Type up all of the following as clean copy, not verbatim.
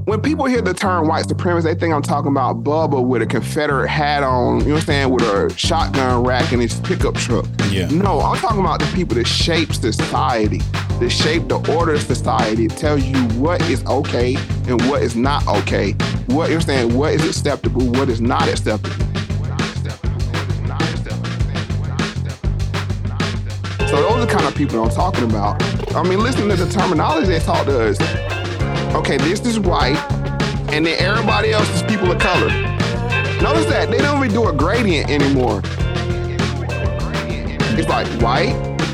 when people hear the term white supremacist, they think I'm talking about Bubba with a Confederate hat on, you know what I'm saying, with a shotgun rack in his pickup truck. Yeah. No, I'm talking about the people that shape society, that shape the order of society, tell you what is okay and what is not okay. What, you know what I'm saying, what is acceptable, what is not acceptable. So those are the kind of people I'm talking about. I mean, listening to the terminology they talk to us. Okay, this is white, and then everybody else is people of color. Notice that they don't even do a gradient anymore. It's like white,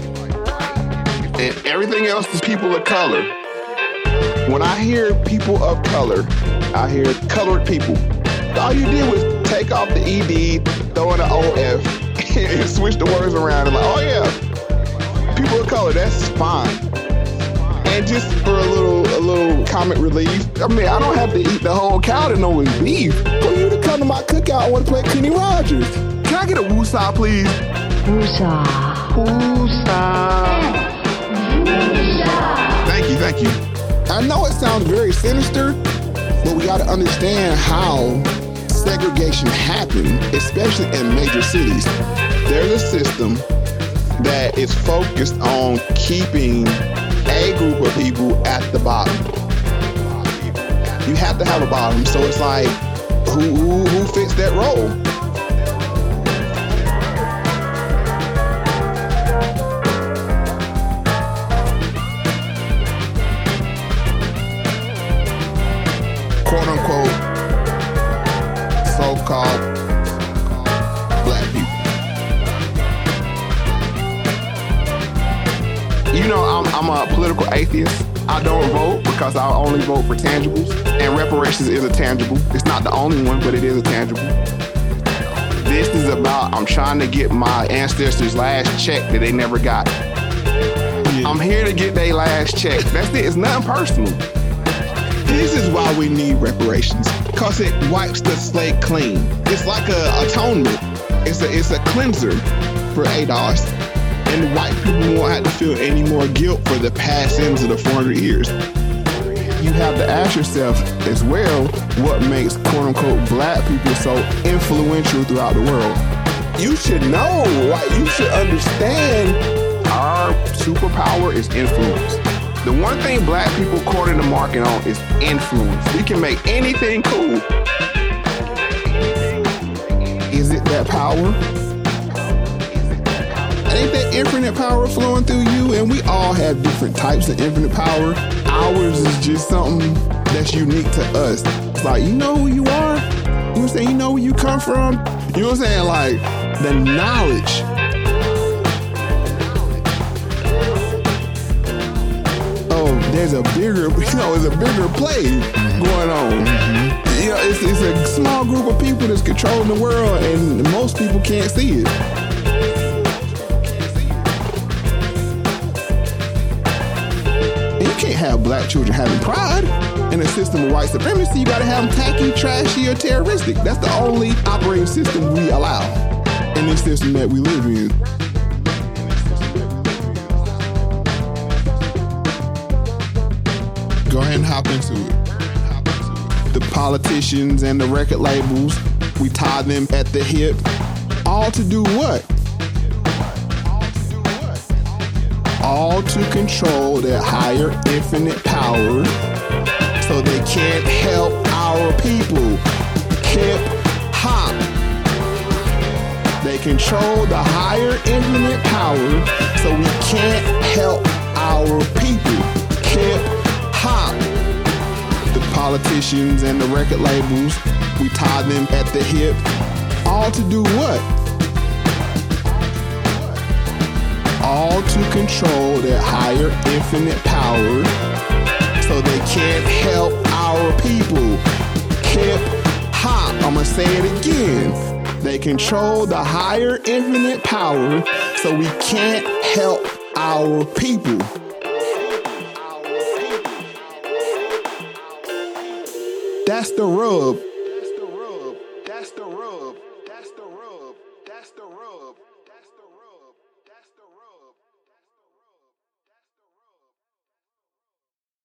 and everything else is people of color. When I hear people of color, I hear colored people. All you did was take off the ED, throw in an OF, and switch the words around and like, oh yeah. People of color, that's fine. And just for a little comic relief, I mean, I don't have to eat the whole cow to know it's beef. For you to come to my cookout, I want to play Kenny Rogers. Can I get a woosah, please? Woosah. Woosah. Thank you. I know it sounds very sinister, but we got to understand how segregation happened, especially in major cities. There's a system that is focused on keeping a group of people at the bottom. You have to have a bottom, so it's like, who fits that role? Quote unquote, so-called black people. You know, I'm a political atheist. I don't vote because I only vote for tangibles. And reparations is a tangible. It's not the only one, but it is a tangible. This is about, I'm trying to get my ancestors' last check that they never got. Yeah. I'm here to get their last check. That's it. It's nothing personal. This is why we need reparations, because it wipes the slate clean. It's like a atonement. It's a cleanser for ADOS. And white people won't have to feel any more guilt for the past sins of the 400 years. You have to ask yourself as well, what makes quote-unquote black people so influential throughout the world? You should know, right? You should understand our superpower is influence. The one thing black people cornered the market on is influence. We can make anything cool. Is it that power? Ain't that infinite power flowing through you? And we all have different types of infinite power. Ours is just something that's unique to us. It's like, you know who you are? You know what I'm saying? You know where you come from? You know what I'm saying? Like, the knowledge. Oh, there's a bigger play going on. Mm-hmm. You know, it's a small group of people that's controlling the world, and most people can't see it. Have black children having pride in a system of white supremacy. You gotta have them tacky, trashy, or terroristic. That's the only operating system we allow in this system that we live in. Go ahead and hop into it. The politicians and the record labels, we tie them at the hip. All to do what? All to control their higher infinite power so they can't help our people. Hip hop. They control the higher infinite power so we can't help our people. Hip hop. The politicians and the record labels, we tie them at the hip. All to do what? All to control their higher infinite power so they can't help our people. Hip hop. I'ma say it again. They control the higher infinite power so we can't help our people. That's the rub.